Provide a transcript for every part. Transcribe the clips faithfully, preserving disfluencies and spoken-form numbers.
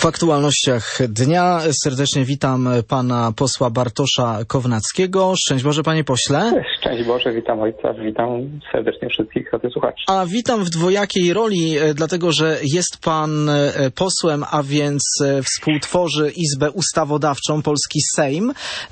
W aktualnościach dnia serdecznie witam pana posła Bartosza Kownackiego. Szczęść Boże, panie pośle. Szczęść Boże, witam ojca, witam serdecznie wszystkich słuchaczy. A witam w dwojakiej roli, dlatego że jest pan posłem, a więc współtworzy Izbę Ustawodawczą, polski Sejm,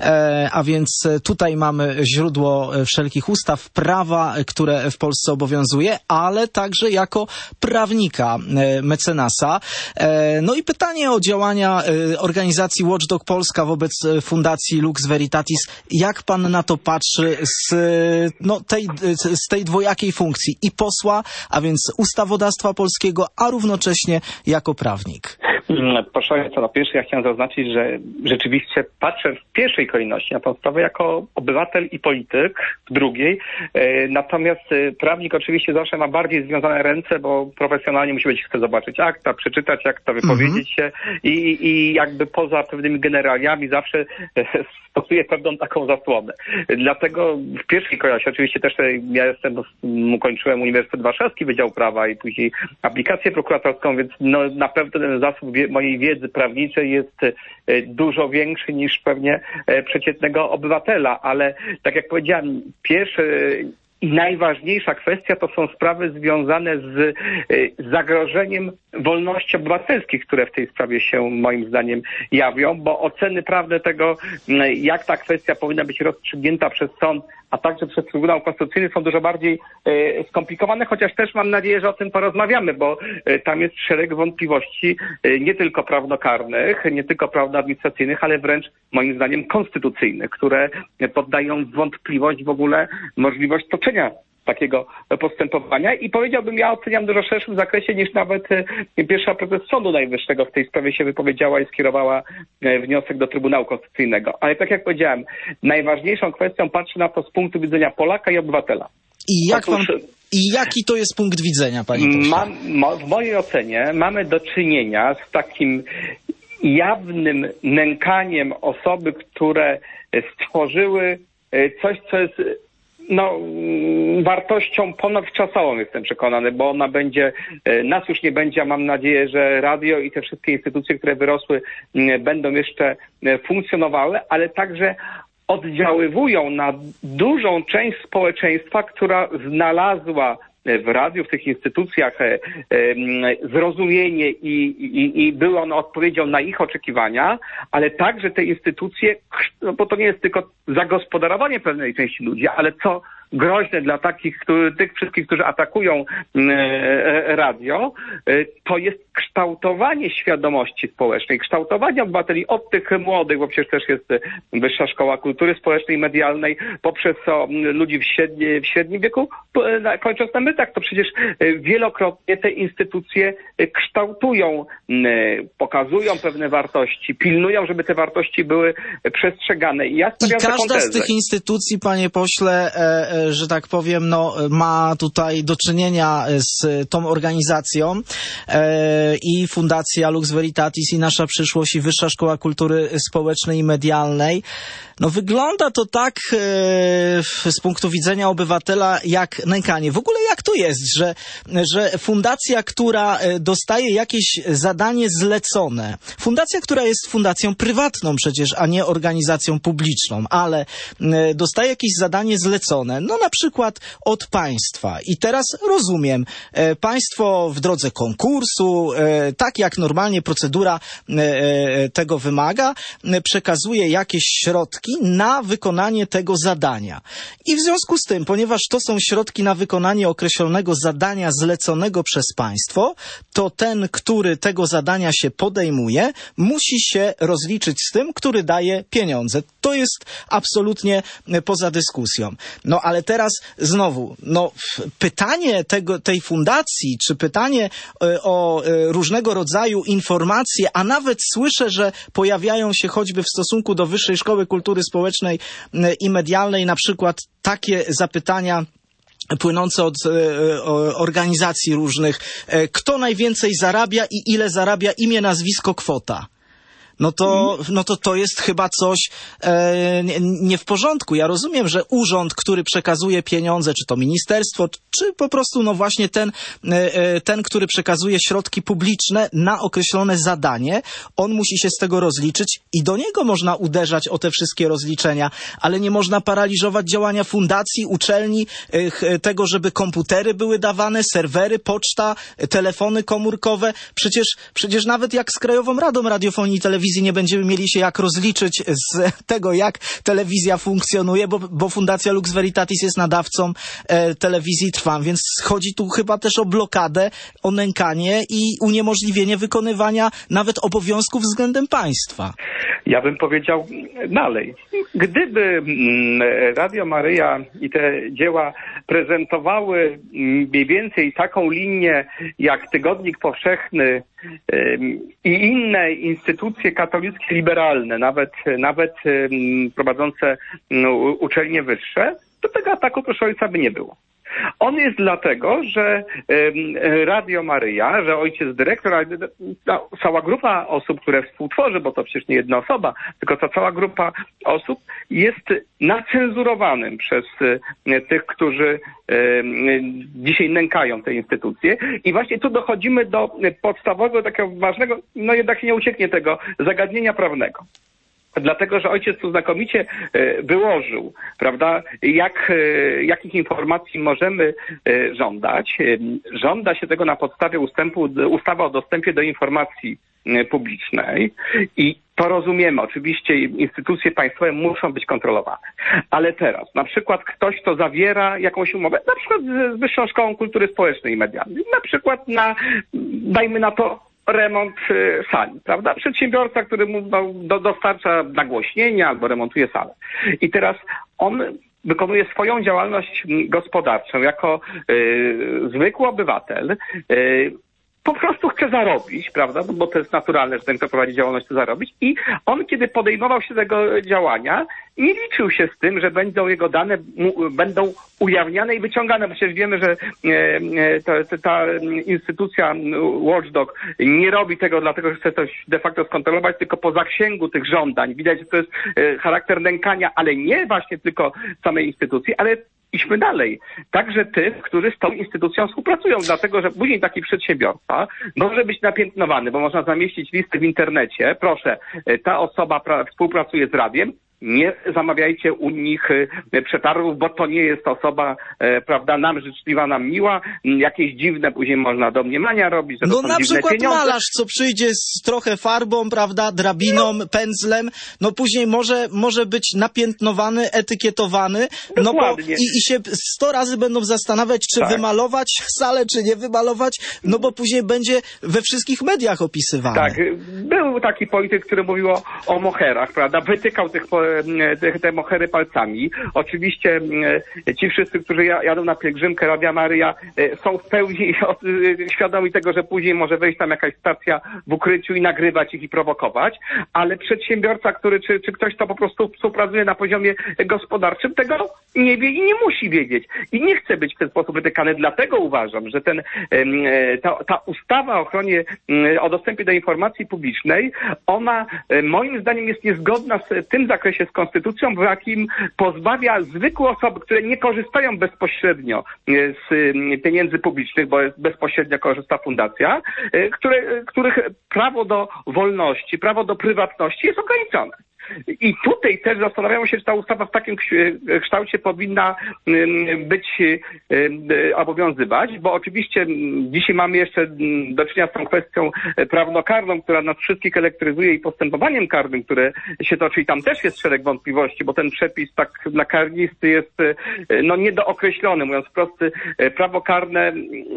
a więc tutaj mamy źródło wszelkich ustaw, prawa, które w Polsce obowiązuje, ale także jako prawnika, mecenasa. No i pytanie o działania organizacji Watchdog Polska wobec Fundacji Lux Veritatis. Jak pan na to patrzy z, no, tej, z tej dwojakiej funkcji i posła, a więc ustawodawstwa polskiego, a równocześnie jako prawnik? Proszę, co na pierwsze, ja chciałem zaznaczyć, że rzeczywiście patrzę w pierwszej kolejności na tę sprawę jako obywatel i polityk, w drugiej. Natomiast prawnik oczywiście zawsze ma bardziej związane ręce, bo profesjonalnie musi być, chce zobaczyć akta, przeczytać akta, wypowiedzieć się i, i jakby poza pewnymi generaliami zawsze stosuje pewną taką zasłonę. Dlatego w pierwszej kolejności, oczywiście też ja jestem, ukończyłem Uniwersytet Warszawski, Wydział Prawa i później aplikację prokuratorską, więc no, na pewno ten zasób mojej wiedzy prawniczej jest dużo większy niż pewnie przeciętnego obywatela, ale tak jak powiedziałem, pierwsze i najważniejsza kwestia to są sprawy związane z zagrożeniem wolności obywatelskich, które w tej sprawie się moim zdaniem jawią, bo oceny prawne tego, jak ta kwestia powinna być rozstrzygnięta przez sąd, a także przez Trybunał Konstytucyjny są dużo bardziej e, skomplikowane, chociaż też mam nadzieję, że o tym porozmawiamy, bo e, tam jest szereg wątpliwości e, nie tylko prawnokarnych, nie tylko prawnoadministracyjnych, ale wręcz moim zdaniem konstytucyjnych, które poddają w wątpliwość w ogóle możliwość toczenia takiego postępowania i powiedziałbym, ja oceniam w dużo szerszym zakresie niż nawet pierwsza prezes Sądu Najwyższego w tej sprawie się wypowiedziała i skierowała wniosek do Trybunału Konstytucyjnego. Ale tak jak powiedziałem, najważniejszą kwestią patrzę na to z punktu widzenia Polaka i obywatela. I, jak Otóż, pan, i jaki to jest punkt widzenia, panie pośle? Mam, mo, w mojej ocenie mamy do czynienia z takim jawnym nękaniem osoby, które stworzyły coś, co jest no, wartością ponadczasową, jestem przekonany, bo ona będzie, nas już nie będzie, a mam nadzieję, że radio i te wszystkie instytucje, które wyrosły, będą jeszcze funkcjonowały, ale także oddziaływują na dużą część społeczeństwa, która znalazła w radiu, w tych instytucjach e, e, zrozumienie i, i, i były one odpowiedzią na ich oczekiwania, ale także te instytucje, no bo to nie jest tylko zagospodarowanie pewnej części ludzi, ale co groźne dla takich, który, tych wszystkich, którzy atakują e, radio, e, to jest kształtowanie świadomości społecznej, kształtowanie obywateli od tych młodych, bo przecież też jest Wyższa Szkoła Kultury Społecznej i Medialnej, poprzez o, ludzi w, średnie, w średnim wieku, e, kończąc na emerytach, to przecież wielokrotnie te instytucje kształtują, e, pokazują pewne wartości, pilnują, żeby te wartości były przestrzegane. I, ja I każda z tych instytucji, panie pośle, e, że tak powiem, no, ma tutaj do czynienia z tą organizacją e, i Fundacja Lux Veritatis, i Nasza Przyszłość, i Wyższa Szkoła Kultury Społecznej i Medialnej. No wygląda to tak e, z punktu widzenia obywatela jak nękanie. W ogóle jak to jest, że, że fundacja, która dostaje jakieś zadanie zlecone, fundacja, która jest fundacją prywatną przecież, a nie organizacją publiczną, ale e, dostaje jakieś zadanie zlecone, no na przykład od państwa. I teraz rozumiem, e, państwo w drodze konkursu, e, tak jak normalnie procedura e, tego wymaga, e, przekazuje jakieś środki na wykonanie tego zadania. I w związku z tym, ponieważ to są środki na wykonanie określonego zadania zleconego przez państwo, to ten, który tego zadania się podejmuje, musi się rozliczyć z tym, który daje pieniądze. To jest absolutnie poza dyskusją. No ale teraz znowu, no pytanie tego, tej fundacji, czy pytanie o różnego rodzaju informacje, a nawet słyszę, że pojawiają się choćby w stosunku do Wyższej Szkoły Kultury Społecznej i Medialnej na przykład takie zapytania płynące od e, organizacji różnych. E, kto najwięcej zarabia i ile zarabia, imię, nazwisko, kwota? no to, no to to jest chyba coś e, nie, nie w porządku. Ja rozumiem, że urząd, który przekazuje pieniądze, czy to ministerstwo, czy po prostu no właśnie ten, e, ten, który przekazuje środki publiczne na określone zadanie, on musi się z tego rozliczyć i do niego można uderzać o te wszystkie rozliczenia, ale nie można paraliżować działania fundacji, uczelni, e, tego, żeby komputery były dawane, serwery, poczta, telefony komórkowe. Przecież, przecież nawet jak z Krajową Radą Radiofonii i Telewizji nie będziemy mieli się jak rozliczyć z tego, jak telewizja funkcjonuje, bo, bo Fundacja Lux Veritatis jest nadawcą e, telewizji Trwam, więc chodzi tu chyba też o blokadę, o nękanie i uniemożliwienie wykonywania nawet obowiązków względem państwa. Ja bym powiedział dalej. Gdyby Radio Maryja i te dzieła prezentowały mniej więcej taką linię jak Tygodnik Powszechny i inne instytucje katolickie liberalne, nawet, nawet prowadzące uczelnie wyższe, to tego ataku, proszę ojca, by nie było. On jest dlatego, że Radio Maryja, że ojciec dyrektor, cała grupa osób, które współtworzy, bo to przecież nie jedna osoba, tylko ta cała grupa osób jest nacenzurowanym przez tych, którzy dzisiaj nękają te instytucje. I właśnie tu dochodzimy do podstawowego, takiego ważnego, no jednak nie ucieknie tego, zagadnienia prawnego. Dlatego, że ojciec tu znakomicie wyłożył, prawda, jak, jakich informacji możemy żądać. Żąda się tego na podstawie ustępu, ustawy o dostępie do informacji publicznej i to rozumiemy. Oczywiście instytucje państwowe muszą być kontrolowane. Ale teraz, na przykład ktoś, kto zawiera jakąś umowę, na przykład z Wyższą Szkołą Kultury Społecznej i Medialnej, na przykład na, dajmy na to, remont sali, prawda? Przedsiębiorca, który mu do, dostarcza nagłośnienia albo remontuje salę. I teraz on wykonuje swoją działalność gospodarczą jako y, zwykły obywatel, y, po prostu chce zarobić, prawda, bo to jest naturalne, że ten, kto prowadzi działalność, chce zarobić i on, kiedy podejmował się tego działania, nie liczył się z tym, że będą jego dane mu, będą ujawniane i wyciągane, bo przecież wiemy, że e, ta, ta instytucja Watchdog nie robi tego dlatego, że chce coś de facto skontrolować, tylko po zasięgu tych żądań. Widać, że to jest e, charakter nękania, ale nie właśnie tylko samej instytucji, ale idźmy dalej. Także tych, którzy z tą instytucją współpracują, dlatego, że później taki przedsiębiorca może być napiętnowany, bo można zamieścić listy w internecie. Proszę, ta osoba pra- współpracuje z radiem. Nie zamawiajcie u nich przetargów, bo to nie jest osoba, e, prawda, nam życzliwa, nam miła. Jakieś dziwne później można domniemania robić, że to no są na dziwne przykład pieniądze. malarz, co przyjdzie z trochę farbą, prawda, drabiną, no. pędzlem, no później może, może być napiętnowany, etykietowany, no bo i, i się sto razy będą zastanawiać, czy tak. wymalować salę, czy nie wymalować, no bo później będzie we wszystkich mediach opisywany. Tak, był taki polityk, który mówił o, o moherach, prawda, wytykał tych Te, te mohery palcami. Oczywiście ci wszyscy, którzy jadą na pielgrzymkę Radia Maryja, są w pełni świadomi tego, że później może wejść tam jakaś stacja w ukryciu i nagrywać ich i prowokować, ale przedsiębiorca, który, czy, czy ktoś, kto po prostu współpracuje na poziomie gospodarczym, tego nie wie i nie musi wiedzieć. I nie chce być w ten sposób wytykany. Dlatego uważam, że ten, ta, ta ustawa o ochronie, o dostępie do informacji publicznej, ona moim zdaniem jest niezgodna z tym zakresie z konstytucją, w jakim pozbawia zwykłe osoby, które nie korzystają bezpośrednio z pieniędzy publicznych, bo bezpośrednio korzysta fundacja, które, których prawo do wolności, prawo do prywatności jest ograniczone. I tutaj też zastanawiamy się, czy ta ustawa w takim kształcie powinna być, obowiązywać, bo oczywiście dzisiaj mamy jeszcze do czynienia z tą kwestią prawnokarną, która nas wszystkich elektryzuje i postępowaniem karnym, które się toczy i tam też jest szereg wątpliwości, bo ten przepis tak dla karnisty jest no niedookreślony, mówiąc wprost, prawo karne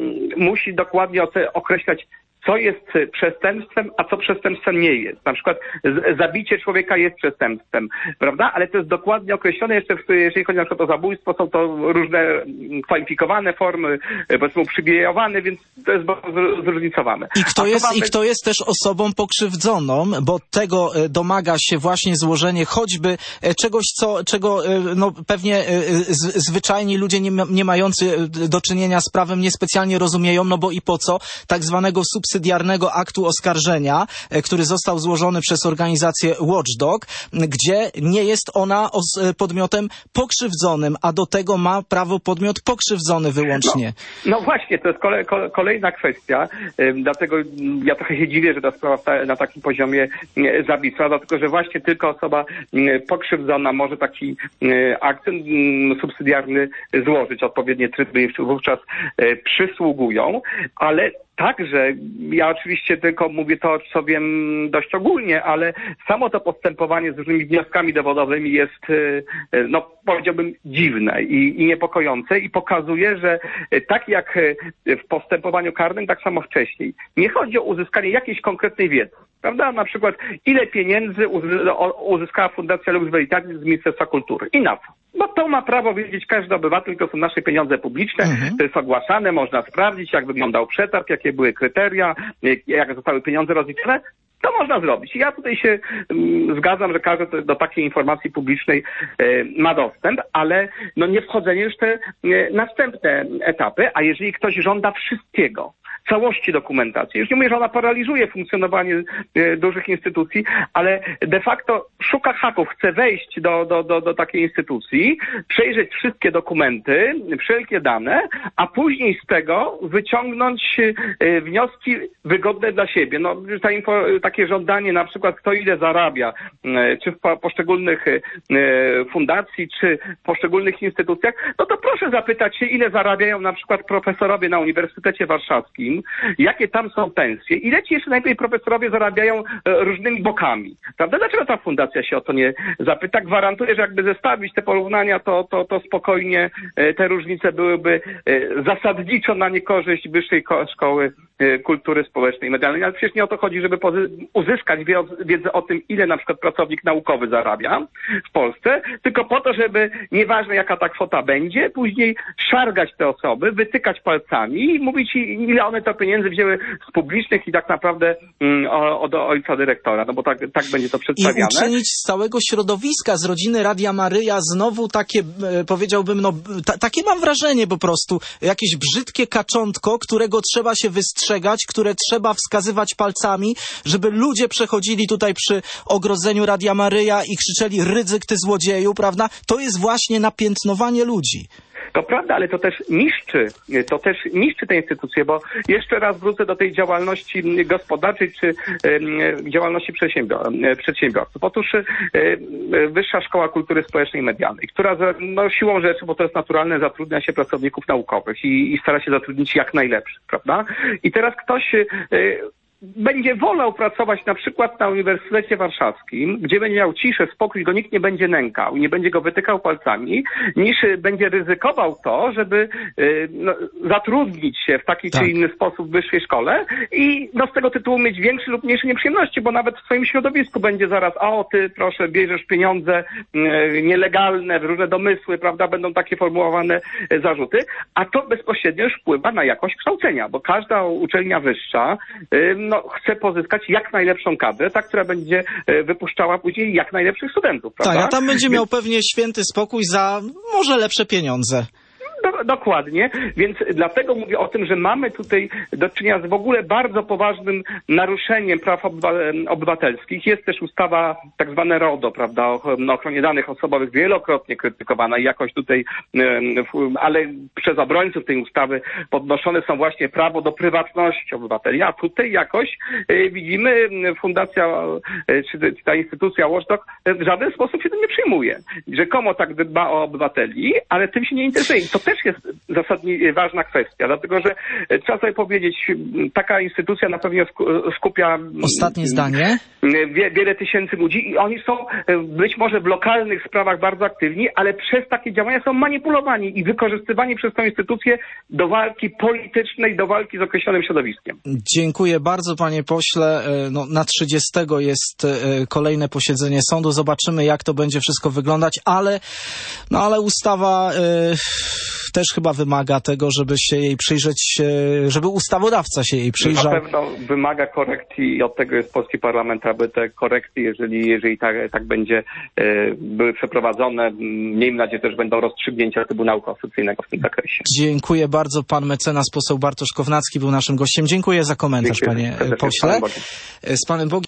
musi dokładnie określać, co jest przestępstwem, a co przestępstwem nie jest. Na przykład zabicie człowieka jest przestępstwem, prawda? Ale to jest dokładnie określone jeszcze, jeżeli chodzi na przykład o zabójstwo, są to różne kwalifikowane formy, powiedzmy uprzywilejowane, więc to jest bardzo zróżnicowane. I kto jest, mamy... i kto jest też osobą pokrzywdzoną, bo tego domaga się właśnie złożenie choćby czegoś, co, czego no, pewnie zwyczajni ludzie nie, nie mający do czynienia z prawem niespecjalnie rozumieją, no bo i po co tak zwanego subsydiarnego subsydiarnego aktu oskarżenia, który został złożony przez organizację Watchdog, gdzie nie jest ona podmiotem pokrzywdzonym, a do tego ma prawo podmiot pokrzywdzony wyłącznie. No, no właśnie, to jest kole, kole, kolejna kwestia, dlatego ja trochę się dziwię, że ta sprawa na takim poziomie zawisła, dlatego że właśnie tylko osoba pokrzywdzona może taki akt subsydiarny złożyć. Odpowiednie tryby wówczas przysługują, ale także, ja oczywiście tylko mówię to, co wiem dość ogólnie, ale samo to postępowanie z różnymi wnioskami dowodowymi jest, no powiedziałbym, dziwne i, i niepokojące i pokazuje, że tak jak w postępowaniu karnym, tak samo wcześniej. Nie chodzi o uzyskanie jakiejś konkretnej wiedzy, prawda? Na przykład, ile pieniędzy uzyskała Fundacja Lux Veritatis z Ministerstwa Kultury i na co? Bo to ma prawo wiedzieć każdy obywatel, to są nasze pieniądze publiczne, mhm. to jest ogłaszane, można sprawdzić, jak wyglądał przetarg, jakie były kryteria, jak zostały pieniądze rozliczone. To można zrobić. Ja tutaj się um, zgadzam, że każdy do takiej informacji publicznej e, ma dostęp, ale no nie wchodzenie już w te e, następne etapy, a jeżeli ktoś żąda wszystkiego, całości dokumentacji, już nie mówię, że ona paraliżuje funkcjonowanie e, dużych instytucji, ale de facto szuka haków, chce wejść do, do, do, do takiej instytucji, przejrzeć wszystkie dokumenty, wszelkie dane, a później z tego wyciągnąć e, wnioski wygodne dla siebie. No, ta info, takie żądanie, na przykład kto ile zarabia, czy w poszczególnych fundacji, czy w poszczególnych instytucjach, no to proszę zapytać się, ile zarabiają na przykład profesorowie na Uniwersytecie Warszawskim, jakie tam są pensje, ile ci jeszcze najpierw profesorowie zarabiają różnymi bokami, prawda? Dlaczego ta fundacja się o to nie zapyta? Gwarantuję, że jakby zestawić te porównania, to, to, to spokojnie te różnice byłyby zasadniczo na niekorzyść Wyższej Szkoły Kultury Społecznej i Medialnej, ale przecież nie o to chodzi, żeby uzyskać wiedzę o tym, ile na przykład pracownik naukowy zarabia w Polsce, tylko po to, żeby nieważne jaka ta kwota będzie, później szargać te osoby, wytykać palcami i mówić, ile one te pieniędzy wzięły z publicznych i tak naprawdę mm, od ojca dyrektora, no bo tak, tak będzie to przedstawiane. I uczynić z całego środowiska, z rodziny Radia Maryja znowu takie, powiedziałbym, no ta, takie mam wrażenie po prostu, jakieś brzydkie kaczątko, którego trzeba się wystrzegać, które trzeba wskazywać palcami, żeby ludzie przechodzili tutaj przy ogrodzeniu Radia Maryja i krzyczeli Rydzyk, ty złodzieju, prawda? To jest właśnie napiętnowanie ludzi. To prawda, ale to też niszczy, to też niszczy te instytucje, bo jeszcze raz wrócę do tej działalności gospodarczej czy y, działalności przedsiębior- przedsiębiorców. Otóż y, Wyższa Szkoła Kultury Społecznej i Medialnej, która no, siłą rzeczy, bo to jest naturalne, zatrudnia się pracowników naukowych i, i stara się zatrudnić jak najlepszych, prawda? I teraz ktoś y, będzie wolał pracować na przykład na Uniwersytecie Warszawskim, gdzie będzie miał ciszę, spokój, go nikt nie będzie nękał i nie będzie go wytykał palcami, niż będzie ryzykował to, żeby y, no, zatrudnić się w taki tak. czy inny sposób w wyższej szkole i no, z tego tytułu mieć większe lub mniejsze nieprzyjemności, bo nawet w swoim środowisku będzie zaraz, a o ty proszę, bierzesz pieniądze y, nielegalne, różne domysły, prawda, będą takie formułowane y, zarzuty, a to bezpośrednio już wpływa na jakość kształcenia, bo każda uczelnia wyższa y, no, chce pozyskać jak najlepszą kadrę, ta, która będzie wypuszczała później jak najlepszych studentów, prawda? Tak, a tam będzie miał pewnie święty spokój za może lepsze pieniądze. Do, dokładnie, więc dlatego mówię o tym, że mamy tutaj do czynienia z w ogóle bardzo poważnym naruszeniem praw obywa- obywatelskich. Jest też ustawa tak zwane RODO, prawda, o ochronie danych osobowych, wielokrotnie krytykowana i jakoś tutaj, ale przez obrońców tej ustawy podnoszone są właśnie prawo do prywatności obywateli, a tutaj jakoś widzimy Fundacja, czy ta instytucja Watchdog w żaden sposób się tym nie przyjmuje. Rzekomo tak dba o obywateli, ale tym się nie interesuje. I to też jest zasadniczo ważna kwestia, dlatego że trzeba sobie powiedzieć, taka instytucja na pewno skupia ostatnie zdanie wie, wiele tysięcy ludzi i oni są być może w lokalnych sprawach bardzo aktywni, ale przez takie działania są manipulowani i wykorzystywani przez tę instytucję do walki politycznej, do walki z określonym środowiskiem. Dziękuję bardzo, panie pośle. No, na trzydziestego jest kolejne posiedzenie sądu. Zobaczymy, jak to będzie wszystko wyglądać, ale, no, ale ustawa... Yy... też chyba wymaga tego, żeby się jej przyjrzeć, żeby ustawodawca się jej przyjrzał. Na pewno wymaga korekt i od tego jest polski parlament, aby te korekty, jeżeli, jeżeli tak, tak będzie, były przeprowadzone, miejmy nadzieję, też będą rozstrzygnięcia Trybunału Konstytucyjnego w tym zakresie. Dziękuję bardzo. Pan mecenas poseł Bartosz Kownacki był naszym gościem. Dziękuję za komentarz, Dziękuję. Panie pośle. Z Panem Bogiem.